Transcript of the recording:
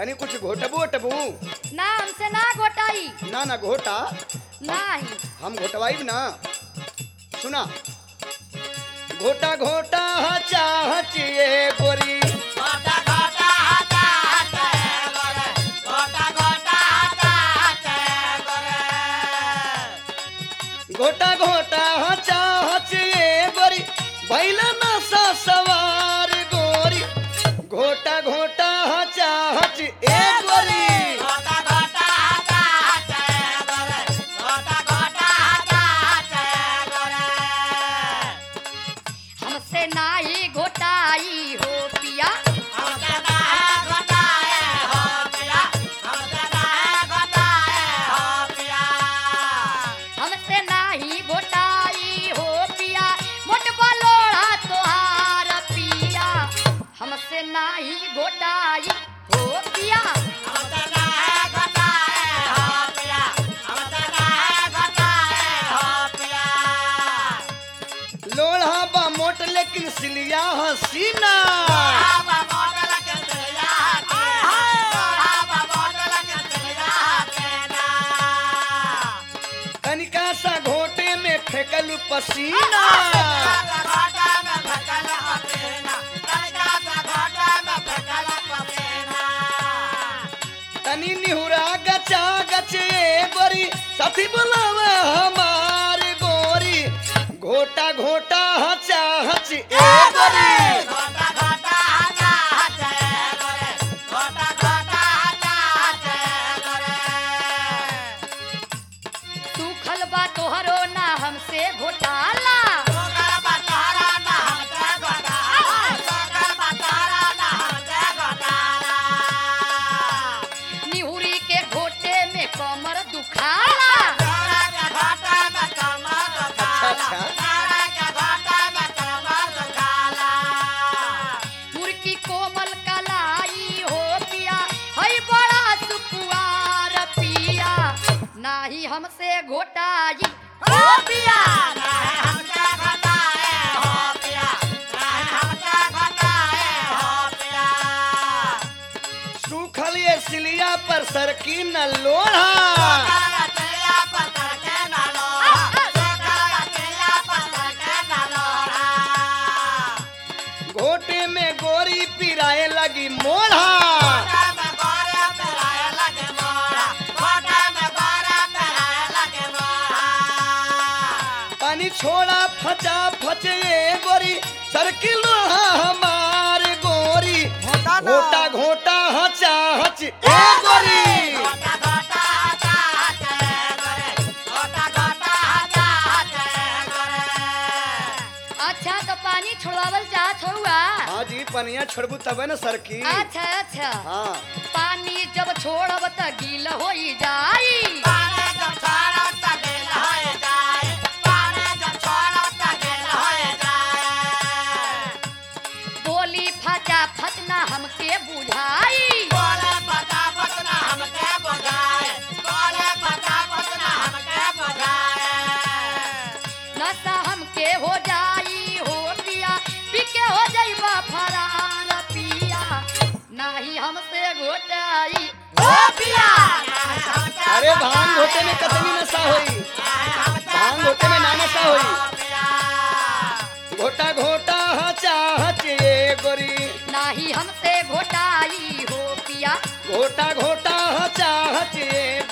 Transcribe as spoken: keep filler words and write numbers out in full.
तनी कुछ घोटबू ओटबू ना हमसे ना घोटाई ना ना घोटा नहीं हम घोटवाई ना सुना घोटा घोटा चाहत ये गोरी घोटा घोटा चाहत गोरे घोटा घोटा चाहत गोरे घोटा घोटा चाहत ये गोरी भैला नशा सवार गोरी घोटा घोटा चाहत ए गोरी घोटा घोटा चाहत गोरे घोटा घोटा चाहत गोरे हमसे नाही घोटाई हो पिया हमसे ना घोटाए हो पिया हमसे ना घोटाए हो पिया हमसे नाही घोटाई हो पिया मोटबा लोढ़ा तोहार पिया हमसे नाही घोटाई हो पिया हमसे ना घोटाए हो पिया हमसे ना घोटाए हो पिया लोढ़ा बा मोट लेकिन सिलिया हसीना बाबा मोटल के तेरा हाय बाबा मोटल के तेरा केना तनिका सा घोटे में फेंकल पसीना घोटा में फकल पसीना तनिका सा घोटा में फकल पसीना तनी निहुरा गचा गचे गोरी साथी बुलावे हमार गोरी घोटा घोटा हचा हच ए गोरी घोटा घोटा चाहत गोरे घोटा घोटा चाहत गोरे सूखल बा तोहरो ना हमसे घोटाला सोगर बतारा ना हमसे घोटाला सोगर बतारा ना हमसे घोटाला निहुरी के घोटे में कमर दुखाला सोरा के घोटा में कमर दुखाला अच्छा। सोरा के घोटा में कमर दुखाला मुर्की कोमल कलाई हो पिया हई बड़ा सुकुआर पिया नाही हमसे घोटाई हो पिया ना हमसे घोटाए हो पिया ना हमसे घोटाए हो पिया सूखल ये सिलिया पर सरकी न लोढ़ा सोकर तेरा पत्थर के ना लोहा सोकर तेरा पत्थर के ना लोहा घोटे में गोरी पिराए लगी मोढ़ा घोटा में गोरे पेराए लगे मोरा घोटा में गोरे पेराए लगे मोरा पानी छोड़ा फचा फचे गोरी सरकी लोढ़ा हमार गोरी घोटा घोटा हचा हच ए गोरी घोटा घोटा चाहत गोरे घोटा घोटा चाहत गोरे अच्छा तो पानी छोड़ावल चाहत हुआ हाँ जी पनिया छोड़बू तबे न सरकी अच्छा अच्छा हाँ पानी जब छोड़ब त गील होई जाई पानी जब छोड़ो त गिल होए जाए पानी जब छोड़ो त गिल होए जाए बोली फटा फटना हमके बुझाई बोले बता बतना हमके बुझाए बोले बता बतना हमके बुझाए नशा हमके हो जाई हो पिया पीके हो जाइबा फरार पिया नाही हमसे घोटाई हो पिया अरे भांग घोटे में कतनी नशा होई भांग घोटे में ना नशा होई घोटा घोटा हचा हच ये गोरी नाही हमसे घोटाई हो पिया घोटा घोटा हचा हच ये